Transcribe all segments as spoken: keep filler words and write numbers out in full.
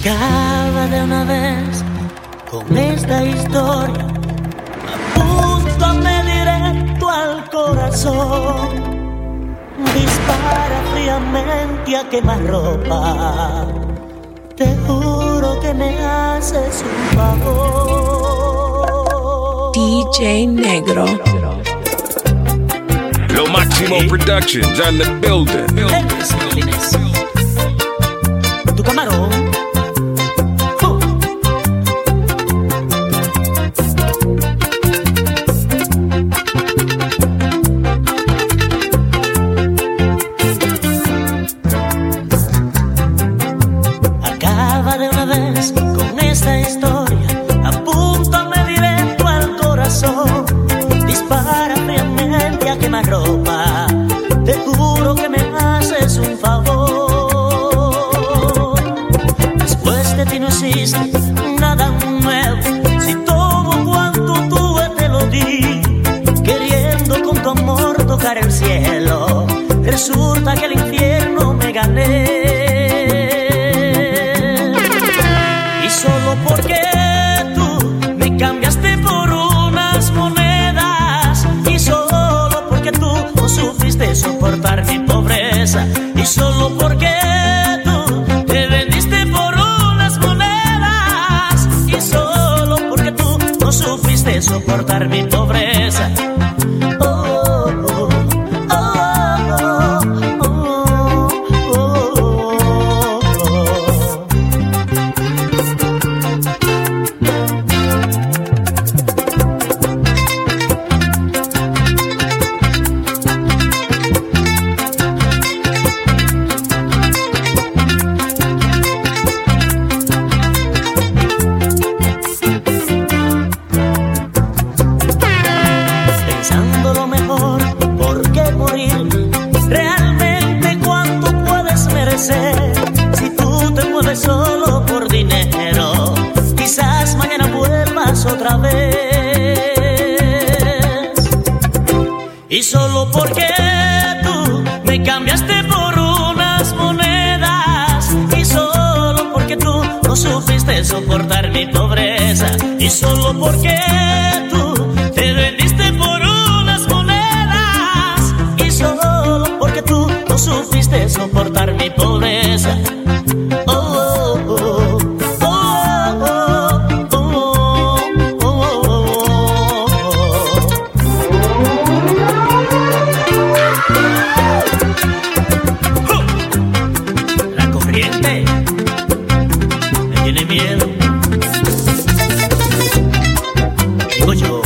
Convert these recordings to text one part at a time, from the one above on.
Acaba de una vez con esta historia, apúntame directo al corazón. Dispara fríamente a quemarropa. Te juro que me haces un favor. D J Negro. Lo Máximo Productions on the building. Tu camarón. Con esta historia, apúntame directo al corazón. Dispara fríamente a quemarropa. Te juro que me haces un favor. Después de ti no existe nada nuevo. Si todo cuanto tuve te lo di, queriendo con tu amor tocar el cielo, resulta que el infierno me gané. Solo porque tú me cambiaste por unas monedas, y solo porque tú no supiste soportar mi pobreza, y solo porque tú te vendiste por unas monedas, y solo porque tú no supiste soportar mi pobreza. Si tú te mueves solo por dinero, quizás mañana vuelvas otra vez. Y solo porque tú me cambiaste por unas monedas, y solo porque tú no supiste soportar mi pobreza, y solo porque tú te vendiste por unas monedas, y solo porque tú no supiste soportar mi pobreza. Oh, oh, oh, oh, oh, oh, oh, oh. La corriente me tiene miedo. Digo yo.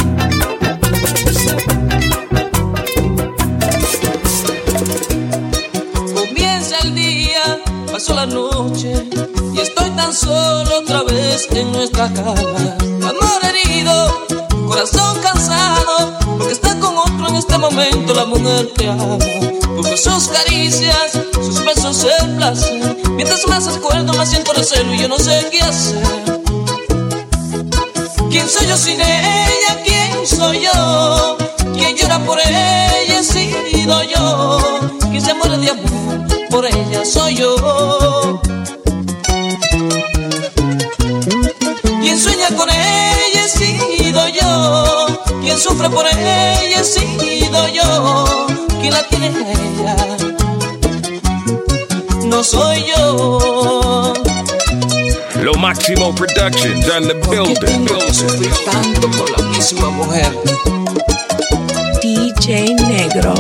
Pasó la noche y estoy tan solo otra vez en nuestra cama. Amor herido, corazón cansado, porque está con otro en este momento la mujer que amo. Porque sus caricias, sus besos, el placer, mientras más recuerdo más siento recelo y yo no sé qué hacer. ¿Quién soy yo sin ella? ¿Quién soy yo? ¿Quién llora por ella? He sido yo. ¿Quién se muere de amor? Por ella soy yo. Quien sueña con ella he sido yo. Quien sufre por ella he sido yo. Quien la tiene a ella no soy yo. Lo Máximo Productions on the building. Tengo que sufrir tanto por la misma mujer. D J Negro.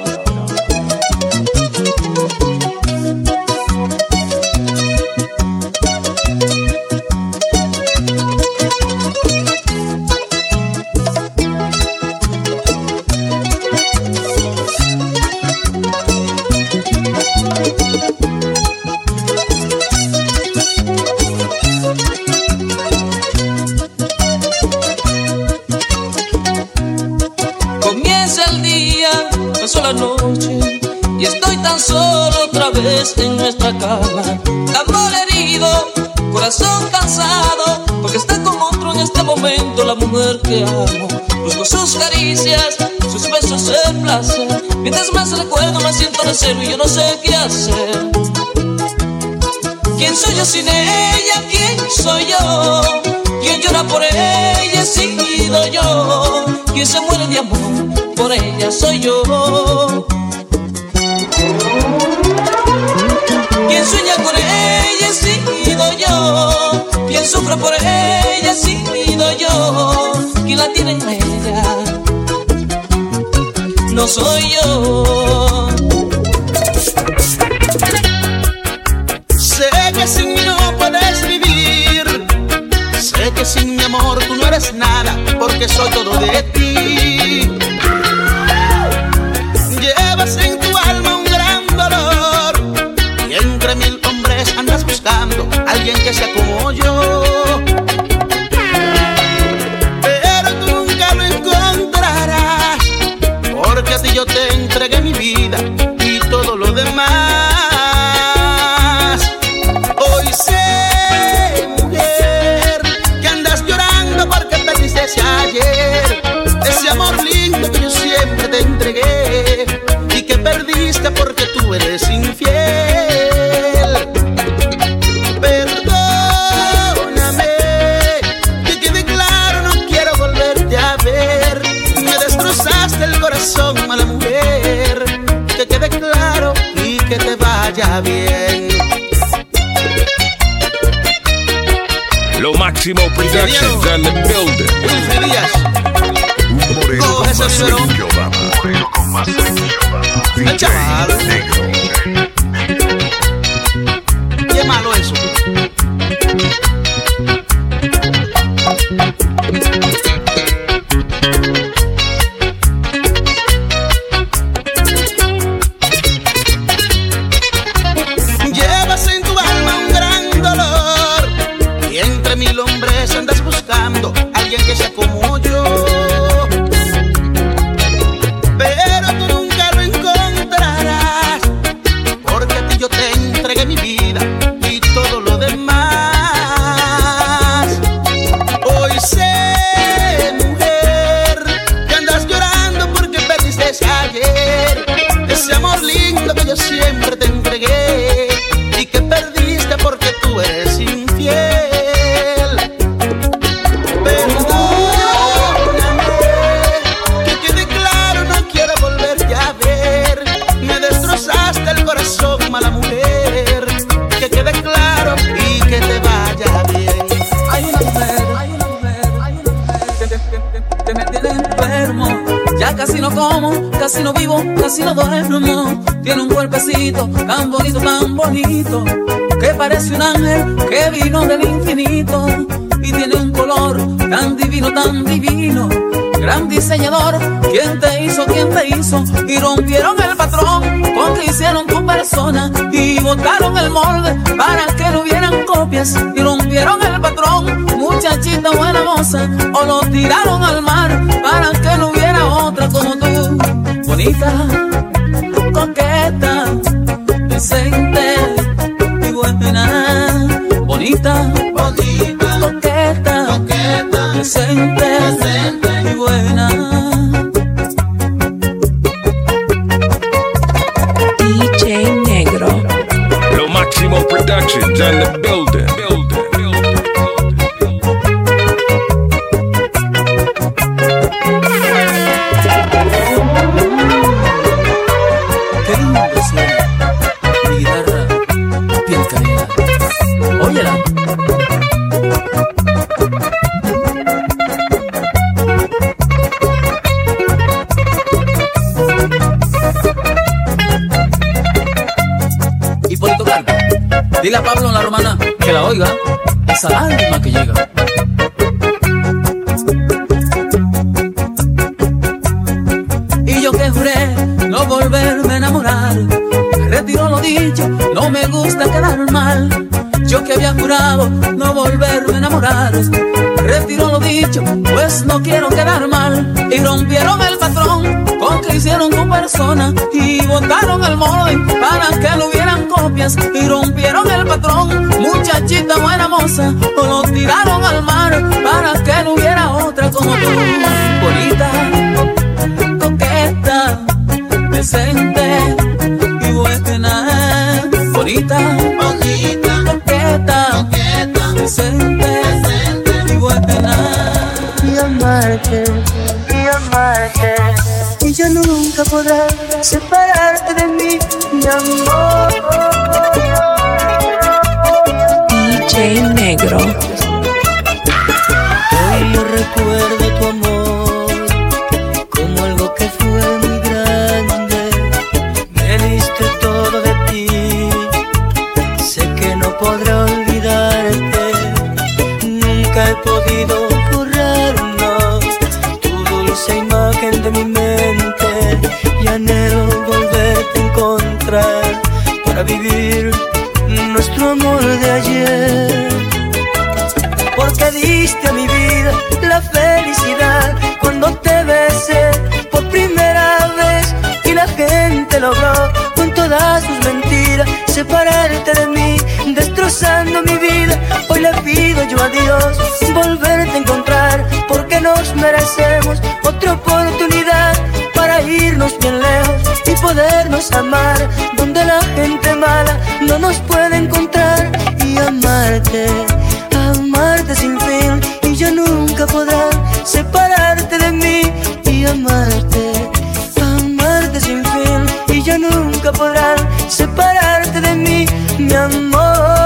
Pasó la noche y estoy tan solo otra vez en nuestra cama. Amor herido, corazón cansado, porque está con otro en este momento la mujer que amo. Busco sus caricias, sus besos, el placer. Mientras más recuerdo más siento recelo y yo no sé qué hacer. ¿Quién soy yo sin ella? ¿Quién soy yo? ¿Quién llora por ella? He sido yo. ¿Quién se muere de amor? Por ella soy yo. ¿Quién sueña con ella? He sido yo. ¿Quién sufre por ella? He sido yo. ¿Quién la tiene a ella? No soy yo. Sé que sin mí no puedes vivir. Sé que sin mi amor tú no eres nada, porque soy todo de ti. Llevas en tu alma un gran dolor, y entre mil hombres andas buscando a alguien que sea como yo. Pero tú nunca lo encontrarás, porque a ti yo te entregué mi vida y todo lo demás. Hoy sé, mujer, que andas llorando porque perdiste ese ayer, ese amor lindo que yo siempre te entregué, y que perdiste porque tú eres infiel. Perdóname, que quede claro, no quiero volverte a ver. Me destrozaste el corazón, mala mujer. Que quede claro y que te vaya bien. Lo Máximo Productions on the building. Wilfred Díaz, Un moreno coge ese con más biberón. que Obama. Un moreno con más que Obama. El chaval. D J Negro. Qué malo eso. Llevas en tu alma un gran dolor, y entre mil hombres andas buscando a alguien que sea como yo. Pero tú nunca lo encontrarás, porque a ti yo te entregué mi vida y todo lo demás. Hoy sé, mujer, que andas llorando porque perdiste ese ayer, ese amor lindo que yo siempre te entregué, y que perdiste porque tú eres infiel. Perdóname, que quede claro, no quiero volverte a ver. Me destrozaste el corazón, mala mujer. Que quede claro y que te vaya bien. Hay una mujer, hay una mujer, hay una mujer que, que, que, que me tiene enfermo. Ya casi no como, casi no vivo, casi no duermo. Tiene un cuerpecito tan bonito, tan bonito, que parece un ángel que vino del infinito. Y tiene un color tan divino, tan divino. Gran diseñador, ¿quién te hizo? ¿Quién te hizo? Y rompieron el patrón con que hicieron tu persona, y botaron el molde para que no hubieran copias. Y rompieron el patrón, muchachita buena moza, o lo tiraron al mar para que no hubiera otra como tú. Bonita, coqueta, decente y buena. Bonita, bonita, coqueta, coqueta, decente, decente y buena. D J Negro. Lo Máximo Productions on the building. building, building, Qué lindo suena mi guitarra bien calidad. Óyela. Hipólito Calvo, dile a Pablo en la romana que la oiga, esa lágrima que llega. Y yo que juré no volverme a enamorar, retiro lo dicho, no me gusta quedar mal. Yo que había jurado no volverme a enamorar, retiro lo dicho, pues no quiero quedar mal. Y rompieron el patrón con que hicieron tu persona, y botaron el molde para que no hubieran copias. Y rompieron el patrón, muchachita buena moza, o lo tiraron al mar para que no hubiera otra como tú. Bonita, coqueta, decente y buena. Bonita, bonita, coqueta. amarte y amarte. Y ya nunca podrás separarte de mí, mi amor. D J Negro. Hoy yo recuerdo tu amor como algo que fue muy grande. Me diste todo de ti, sé que no podré olvidarte. Nunca he podido borrarnos tu dulce imagen de mi mente, y anhelo volverte a encontrar para vivir nuestro amor de ayer. Porque diste a mi vida la felicidad cuando te besé por primera vez, y la gente logró con todas sus mentiras separarte de mí, destrozando mi vida. Hoy le pido yo a Dios volverte a encontrar, porque nos merecemos otra oportunidad para irnos bien lejos y podernos amar, donde la gente mala no nos puede encontrar. Y amarte, amarte sin fin, y ya nunca podrás separarte de mí. Y amarte, amarte sin fin, y ya nunca podrás separarte de mí, mi amor.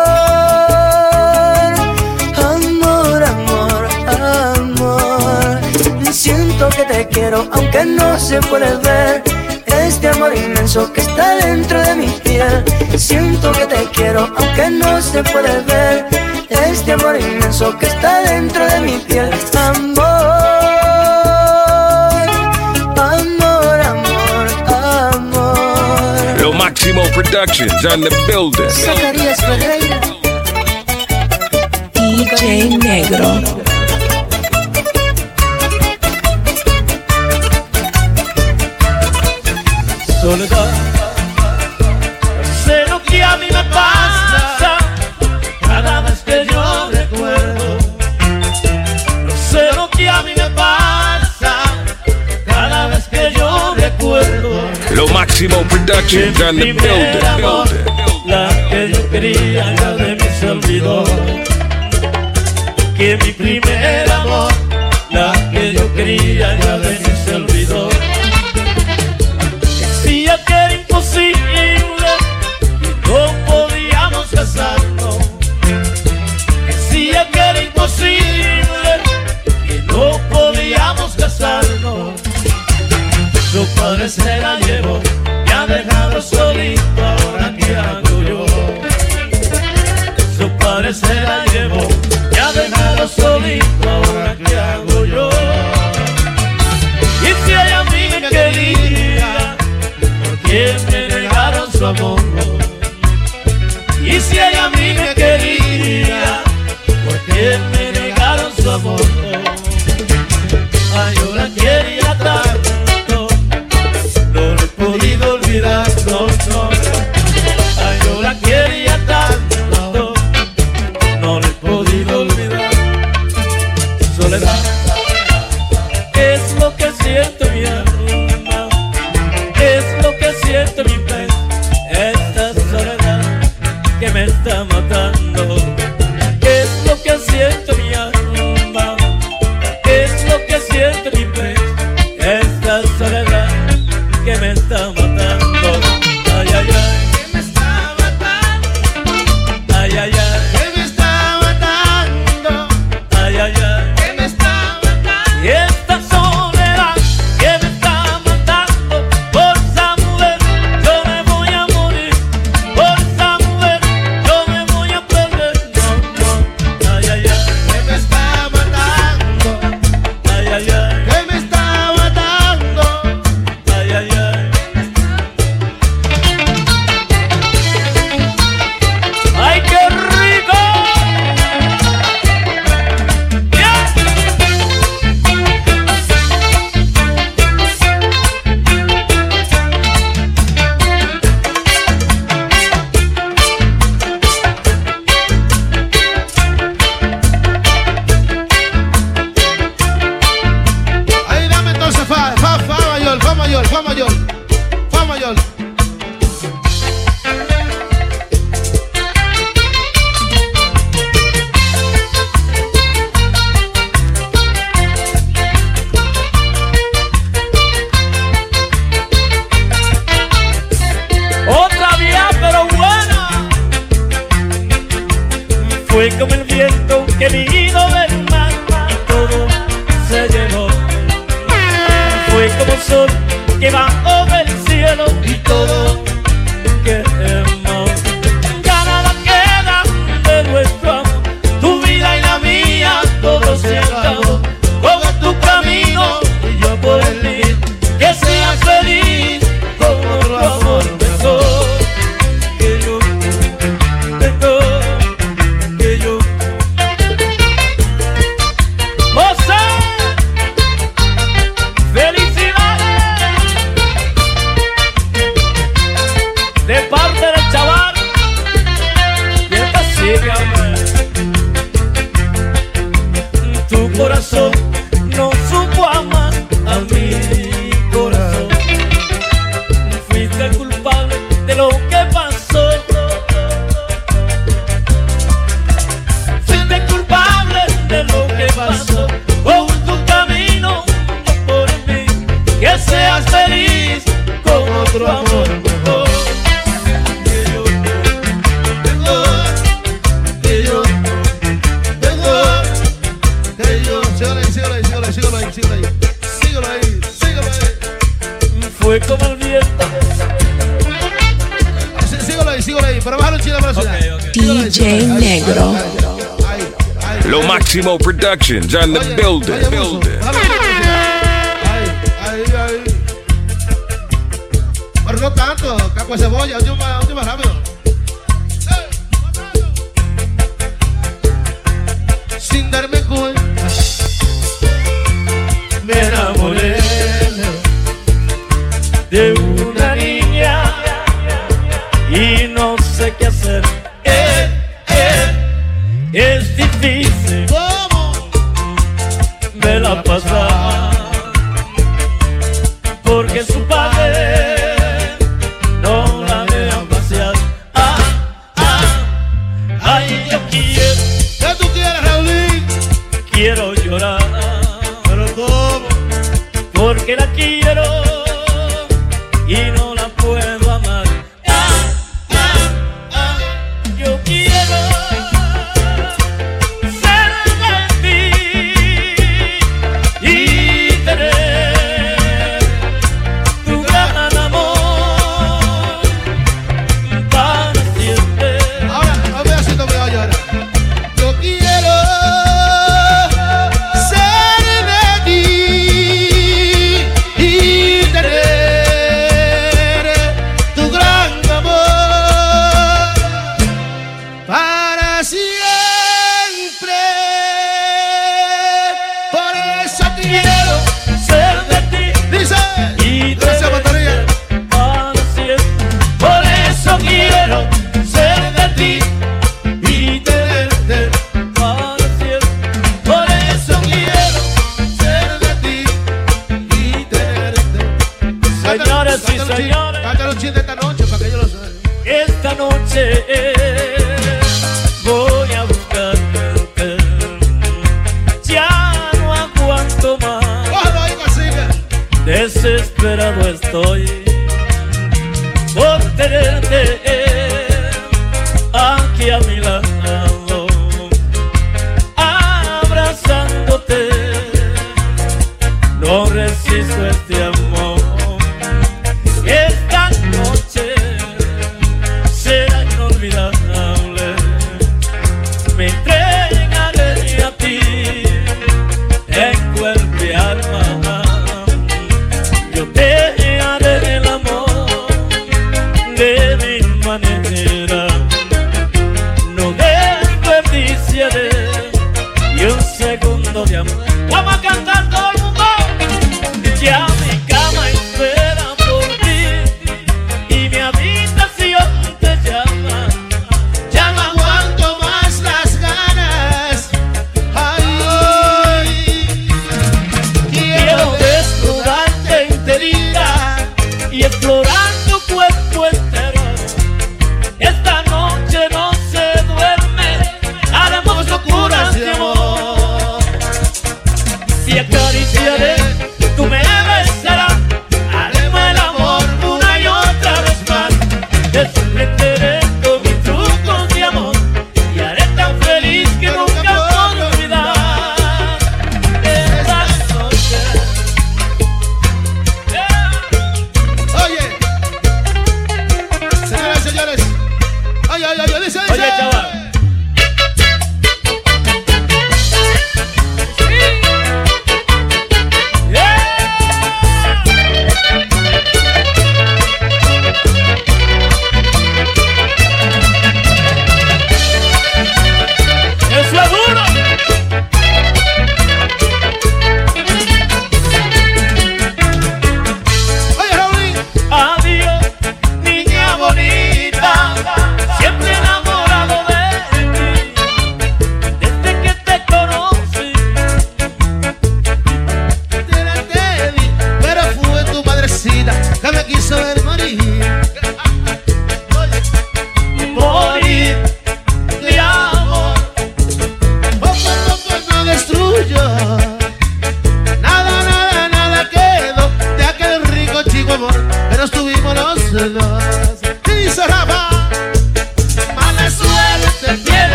Amor, amor, amor. Siento que te quiero aunque no se puede ver, este amor inmenso que está dentro de mi piel. Siento que te quiero aunque no se puede ver, este amor inmenso que está dentro de mi piel. Amor, amor, amor, amor. Lo Máximo Productions on the building. Zacarías Ferreira. D J Negro. Soledad, sé lo que a mí me pasa cada vez que yo recuerdo. No sé lo que a mí me pasa cada vez que yo recuerdo. Lo Máximo Productions on the building. Amor, la que yo quería ya de mí se olvidó. Que mi primer amor, la que yo quería ya de mí se olvidó. Decía que era imposible, no podíamos casarnos. Decía que era imposible, que no podíamos casarnos. Su padre se la llevó, me ha dejado solito, ahora qué hago yo. Su padre se la llevó, me ha dejado solito, ahora qué hago yo. Y si ella a mí me quería, ¿por qué me negaron su amor? Y si ella a mí me quería, ¿por qué me negaron su amor? Ay, yo la quería tanto, no lo he podido olvidar, no, no. Ay, yo la quería tanto, no lo he podido olvidar. Soledad, es lo que siento mi alma, es lo que siento mi pecho, esta soledad que me está matando. Es lo que siento mi alma, es lo que siento mi pecho, esta soledad que me está matando. Ay, ay, ay, que me está matando. Ay, ay, ay, que me está matando. Ay, ay, ay, que me está matando. Y esta soledad que me está matando, por esa mujer yo me voy a morir, por esa mujer yo me voy a perder. Fue como el viento que vino del mar y todo se llevó. Fue como el sol que bajó del cielo y todo quemó. Ya nada queda de nuestro amor, tu vida y la mía, todo se acabó. Como tu camino y yo por el mío, que seas feliz con otro amor mejor. Que yo tengo, que yo José, felicidades de parte del chaval y el cacique. Tu corazón no supo amar a mi corazón. Fuiste culpable de lo que pasó. Fuiste culpable de lo que pasó. Con tu camino, no por mí. Que seas feliz con otro amor mejor. Que yo tengo, que yo tengo, Que yo, sígalo ahí, sígalo ahí, sígalo ahí, sígalo ahí, sígalo ahí, sígalo ahí, sígalo ahí. fue como el viento. Sí, sígalo ahí, sígalo ahí, pero bájalo un chile para la ciudad. D J Negro. Ahí, ahí. Lo Máximo Productions on the Oye, building. oye, building. bájalo un chile. Ahí, ahí, ahí. Pero no tanto, caco de cebolla, último más, último más rápido. Sin darme cuenta, Me enamoré de una niña y no sé qué hacer. Eh, eh, es difícil, ¿cómo? me la pasa porque su padre no la deja pasear. Ah, ah, ay, yo quiero, ¿Qué tú quieres, Raulín? quiero llorar, Pero ¿cómo? porque la quiero y no la puedo amar. Ah, ah, ah, yo quiero ser de ti y tener tu gran amor para siempre. Ahora, a ver si no me vaya ahora. Yo quiero ser de ti y tener tu gran amor para siempre. Por eso quiero Ser de ti dice y gracias, batería. para siempre. Por eso quiero ser de ti y tenerte para siempre. Por eso quiero Ser de ti y tenerte. Señores y señores, Cántale un chiste esta noche para que yo lo sepa. esta noche voy a buscarte. Ya no aguanto más, Cógelo ahí, cacique. desesperado estoy por tenerte aquí a mi lado, abrazándote. No resisto este amor. Esta noche será inolvidable. Me entregaré a ti en cuerpo y alma. Yo te haré el amor de mi manera. No de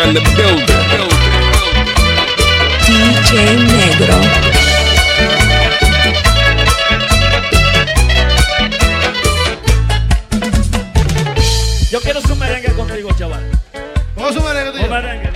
in the building. D J Negro. Yo quiero su merengue contigo, chaval. ¿Cómo su merengue, tío? Un merengue.